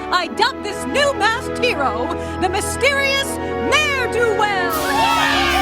I dub this new masked hero the mysterious Ne'er-Do-Well.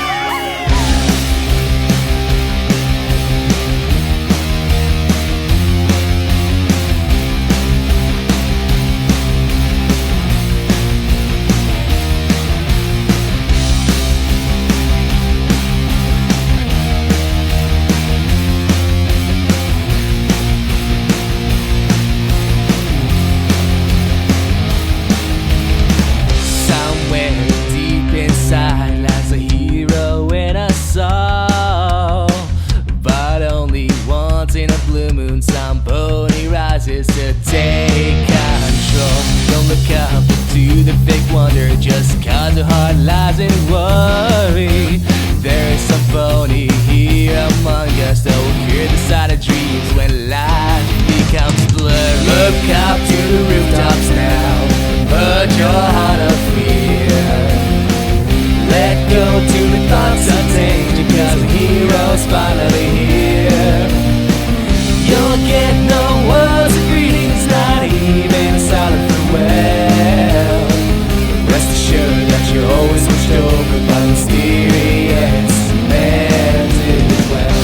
Lies a hero in a soul, but only once in a blue moon somebody rises to take control. Don't look up to the fake wonder just cause your heart lies in worry. There is some phony here among us that will hear the side of dreams when life becomes blur. Look up to the rooftops now, put your heart of fear. Let go to the thoughts of danger, cause the hero's finally here. You'll get no words of greetings, not even a silent farewell. Rest assured that you're always watched over by mysterious Ne'er-Do-Well.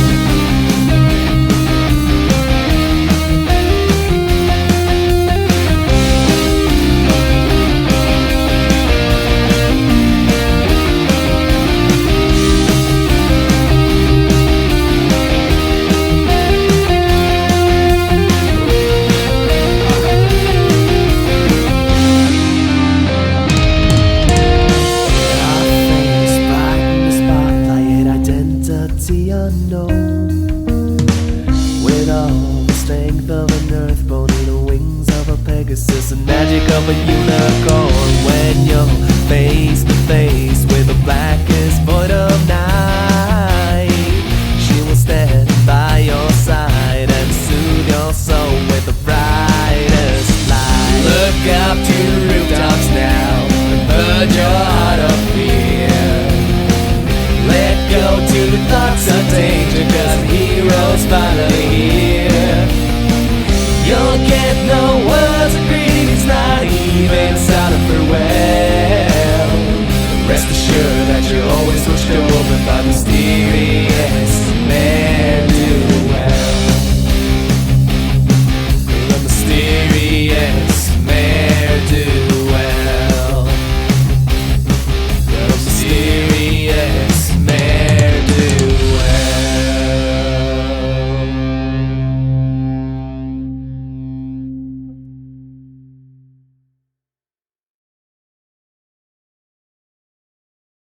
Unknown, with all the strength of an earthbone and the wings of a Pegasus, the magic of a unicorn. When you're face to face with the blackest void of night, she will stand by your side and soothe your soul with the brightest light. Look up to the rooftops now and purge your heart of fear. Let go to the thoughts of danger, cause the hero's finally here. You'll get no word